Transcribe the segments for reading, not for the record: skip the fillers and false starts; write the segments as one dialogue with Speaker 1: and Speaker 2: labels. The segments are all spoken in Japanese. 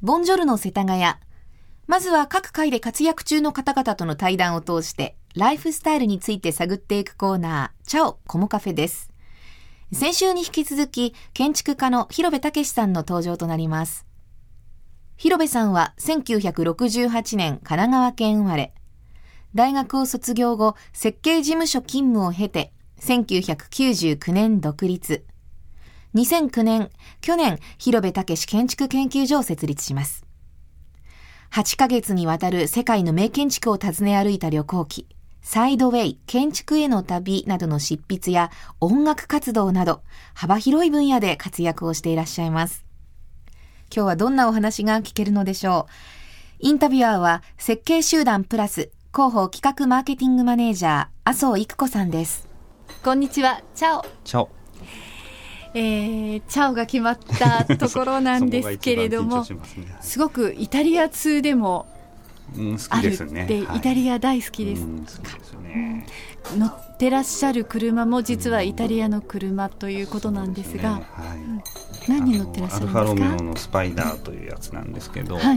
Speaker 1: ボンジョルノ世田谷。まずは各界で活躍中の方々との対談を通してライフスタイルについて探っていくコーナー、チャオコモカフェです。先週に引き続き建築家の広部武さんの登場となります。広部さんは1968年神奈川県生まれ。大学を卒業後、設計事務所勤務を経て1999年独立。2009年、去年、広部武建築研究所を設立します。8ヶ月にわたる世界の名建築を訪ね歩いた旅行記、サイドウェイ建築への旅などの執筆や音楽活動など幅広い分野で活躍をしていらっしゃいます。今日はどんなお話が聞けるのでしょう。インタビュアーは設計集団プラス広報企画マーケティングマネージャー麻生育子さんです。こんにちは。チャオ。
Speaker 2: チャオ。
Speaker 1: チャオが決まったところなんですけれども、すごくイタリア通でもあるって、イタリア大好きです。乗ってらっしゃる車も実はイタリアの車ということなんですが、何に乗ってらっしゃるんですか？
Speaker 2: アルファロメオのスパイダーというやつなんですけど、もう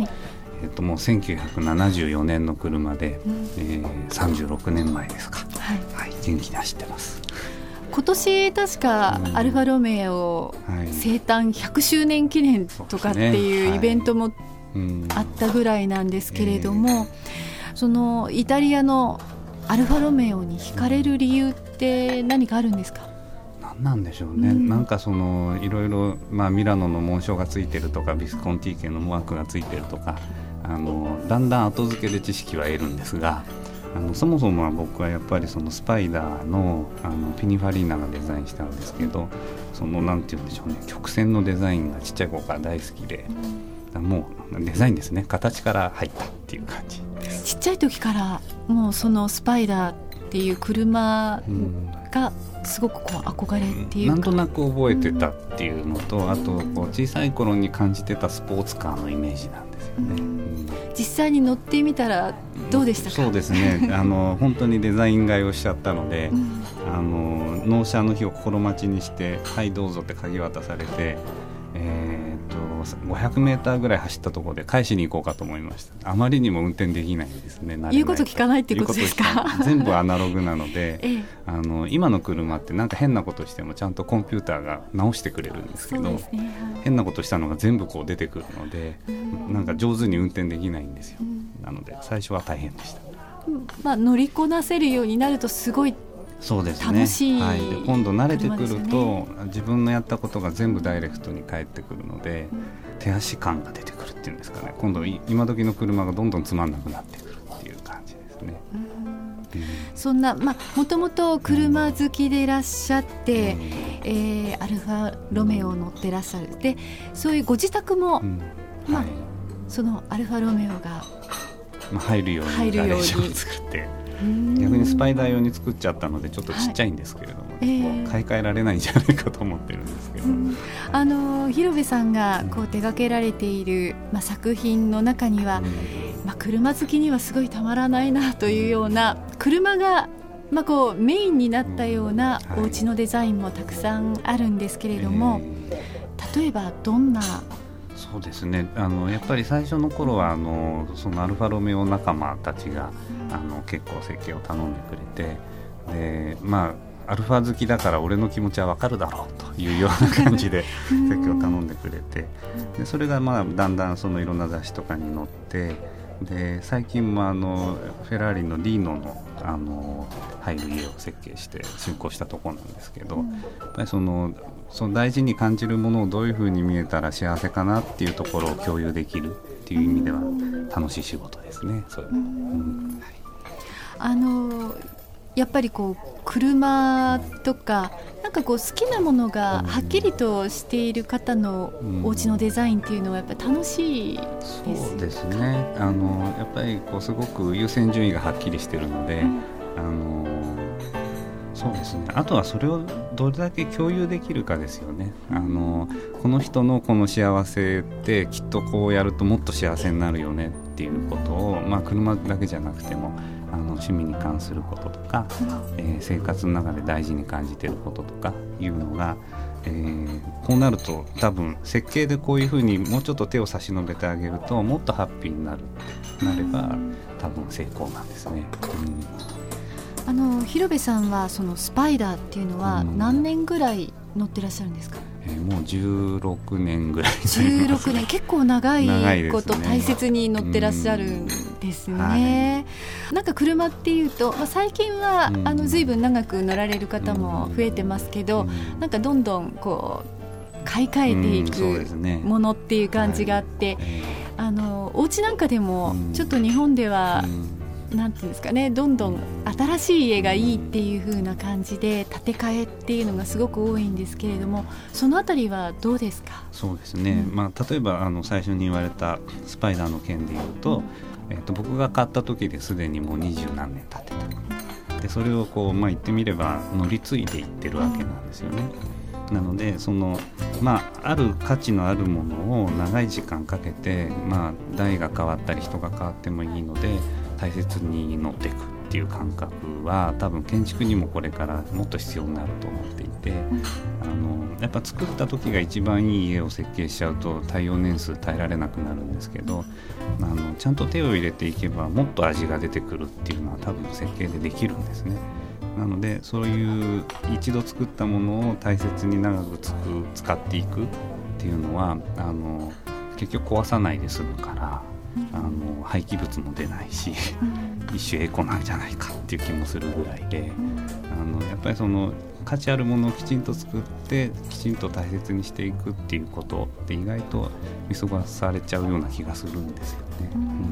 Speaker 2: 1974年の車で、36年前ですか、元気に走ってます。
Speaker 1: 今年確かアルファロメオ生誕100周年記念とかっていうイベントもあったぐらいなんですけれども、そのイタリアのアルファロメオに惹かれる理由って何かあるんですか？
Speaker 2: 何なんでしょうね、なんかそのいろいろ、ミラノの紋章がついてるとかビスコンティ家のマークがついてるとか、だんだん後付けで知識は得るんですが、そもそもは僕はやっぱりそのスパイダーの、ピニファリーナがデザインしたんですけど、そのなんて言うんでしょうね、曲線のデザインがちっちゃい頃から大好きで、もうデザインですね、形から入ったっていう感じです。
Speaker 1: ちっちゃい時からもうそのスパイダーっていう車がすごくこう憧れっていうか、
Speaker 2: なんとなく覚えてたっていうのと、あとこう小さい頃に感じてたスポーツカーのイメージなんですよね。
Speaker 1: 実際に乗ってみたらどうでしたか？
Speaker 2: そうですね、本当にデザイン買いをしちゃったので、納車の日を心待ちにして、はいどうぞって鍵渡されて、500メーターぐらい走ったところで返しに行こうかと思いました。あまりにも運転できないですね。
Speaker 1: 言うこと聞かないっていうことですか？
Speaker 2: 全部アナログなので、今の車ってなんか変なことしてもちゃんとコンピューターが直してくれるんですけど、変なことしたのが全部こう出てくるので、なんか上手に運転できないんですよ。なので最初は大変でした。
Speaker 1: 乗りこなせるようになるとすごい
Speaker 2: そうですね、
Speaker 1: 楽しい、
Speaker 2: で今度慣れてくると、自分のやったことが全部ダイレクトに返ってくるので、手足感が出てくるっていうんですかね、今度今時の車がどんどんつまんなくなってくるっていう感じですね。
Speaker 1: そんなもともと車好きでいらっしゃって、アルファロメオを乗ってらっしゃる。でそういうご自宅も、そのアルファロメオが
Speaker 2: 入るようにガレージを作って、逆にスパイダー用に作っちゃったのでちょっとちっちゃいんですけれども、買い替えられないんじゃないかと思ってるんですけど、
Speaker 1: 広部さんがこう手掛けられている、作品の中には、車好きにはすごいたまらないなというような、車がこうメインになったようなお家のデザインもたくさんあるんですけれども、例えばどんな？
Speaker 2: そうですね、やっぱり最初の頃はそのアルファロメオ仲間たちが結構設計を頼んでくれて、でアルファ好きだから俺の気持ちは分かるだろうというような感じで設計を頼んでくれて、でそれがだんだんそのいろんな雑誌とかに載って、で最近もフェラーリのリーノの入る家を設計して竣工したところなんですけど、やっぱりその大事に感じるものをどういうふうに見えたら幸せかなっていうところを共有できるっていう意味では楽しい仕事ですね。そういう
Speaker 1: やっぱりこう車とかなんかこう好きなものがはっきりとしている方のお家のデザインっていうのはやっぱり楽しいですか？
Speaker 2: そうですね、やっぱりこうすごく優先順位がはっきりしているので、そうですね、あとはそれをどれだけ共有できるかですよね。この人のこの幸せってきっとこうやるともっと幸せになるよねっていうことを、車だけじゃなくても趣味に関することとか、生活の中で大事に感じていることとかいうのが、 こうなると多分設計でこういうふうにもうちょっと手を差し伸べてあげるともっとハッピーになるってなれば多分成功なんですね。
Speaker 3: 広部さんはそのスパイダーっていうのは何年ぐらい乗ってらっしゃるんですか？
Speaker 2: もう16年ぐらい
Speaker 3: 16年結構長いこと
Speaker 2: ね、
Speaker 3: 大切に乗ってらっしゃるんですね。なんか車っていうと、最近は随分長く乗られる方も増えてますけど、なんかどんどんこう買い替えていくものっていう感じがあって、お家なんかでもちょっと日本ではなんていうんですかね、どんどん新しい家がいいっていう風な感じで建て替えっていうのがすごく多いんですけれども、そのあたりはどうですか？
Speaker 2: そうですね、例えば最初に言われたスパイダーの件でいうと、僕が買った時ですでにもう20何年経ってた。でそれをこう、言ってみれば乗り継いでいってるわけなんですよね。なのである価値のあるものを長い時間かけて、代が変わったり人が変わってもいいので大切に乗っていくっていう感覚は多分建築にもこれからもっと必要になると思っていて、やっぱ作った時が一番いい家を設計しちゃうと耐用年数耐えられなくなるんですけど、ちゃんと手を入れていけばもっと味が出てくるっていうのは多分設計でできるんですね。なのでそういう一度作ったものを大切に長く使っていくっていうのは結局壊さないで済むから廃棄物も出ないし一種エコなんじゃないかっていう気もするぐらいで、やっぱりその価値あるものをきちんと作ってきちんと大切にしていくっていうことって意外と見過ごされちゃうような気がするんですよね。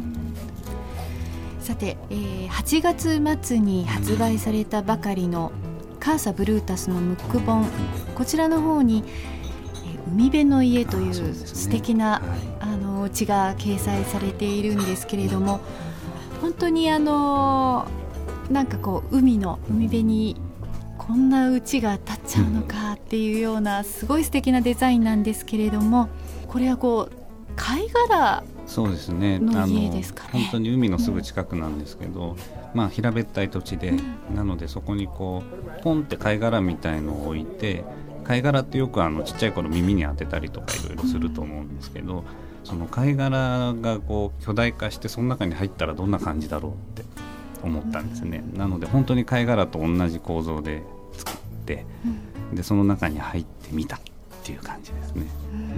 Speaker 3: さて、8月末に発売されたばかりのカーサブルータスのムック本、こちらの方に海辺の家という素敵なお家が掲載されているんですけれども、本当になんかこう海辺にこんな家が建っちゃうのかっていうようなすごい素敵なデザインなんですけれども、これはこう貝殻の家ですかね。
Speaker 2: 本当に海のすぐ近くなんですけど、平べったい土地で、なのでそこにこうポンって貝殻みたいのを置いて、貝殻ってよくちっちゃい頃耳に当てたりとかいろいろすると思うんですけど、その貝殻がこう巨大化してその中に入ったらどんな感じだろうって思ったんですね。なので本当に貝殻と同じ構造で作って、でその中に入ってみたっていう感じですね。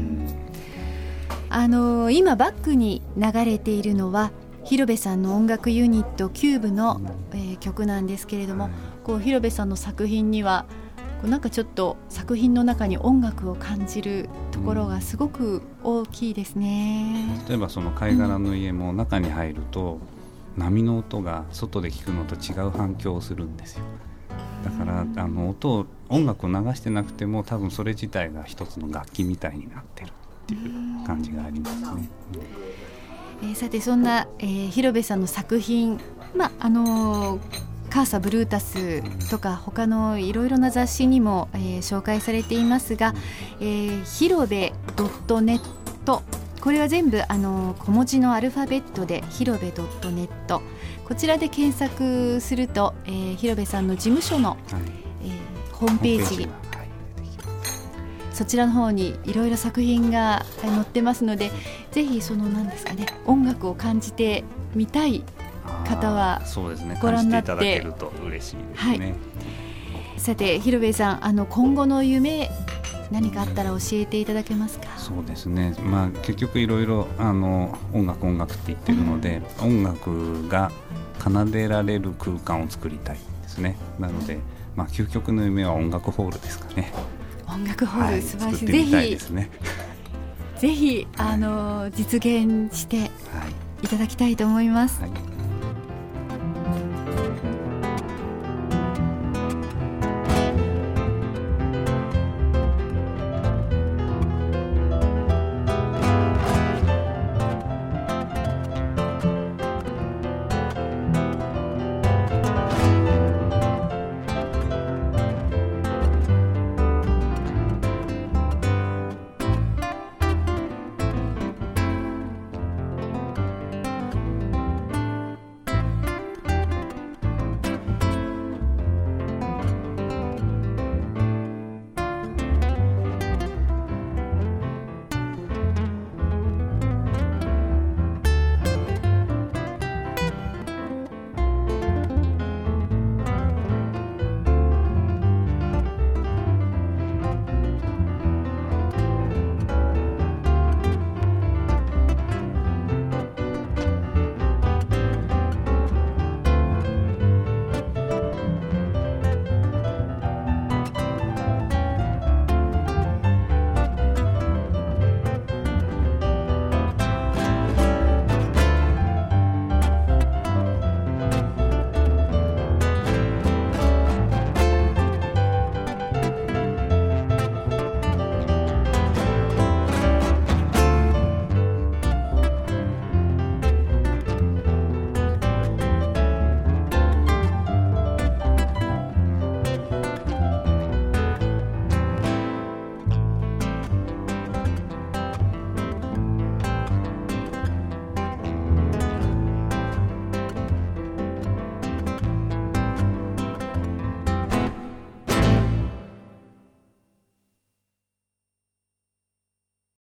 Speaker 3: 今バックに流れているのは広部さんの音楽ユニットキューブの、曲なんですけれども、こう広部さんの作品にはこうなんかちょっと作品の中に音楽を感じるところがすごく大きいですね。
Speaker 2: 例えばその貝殻の家も中に入ると、波の音が外で聞くのと違う反響をするんですよ。だから音楽を流してなくても多分それ自体が一つの楽器みたいになってるっていう感じがありますね。
Speaker 3: さてそんな、広部さんの作品、カーサブルータスとか他のいろいろな雑誌にも、紹介されていますが、広部 .net、 これは全部小文字のアルファベットで広部 .net、 こちらで検索すると、広部さんの事務所の、ホームページ、そちらの方にいろいろ作品が載ってますので、ぜひその何ですかね、音楽を感じてみたい方はご覧になって、
Speaker 2: 感じていただけると嬉しいですね。
Speaker 3: さて広部さん、今後の夢何かあったら教えていただけますか？
Speaker 2: そうですね、結局いろいろ音楽って言ってるので、音楽が奏でられる空間を作りたいですね。なので、究極の夢は音楽ホールですかね。
Speaker 3: 音楽ホール、素晴らしい。
Speaker 2: 作ってみたいですね。
Speaker 3: ぜひ実現していただきたいと思います。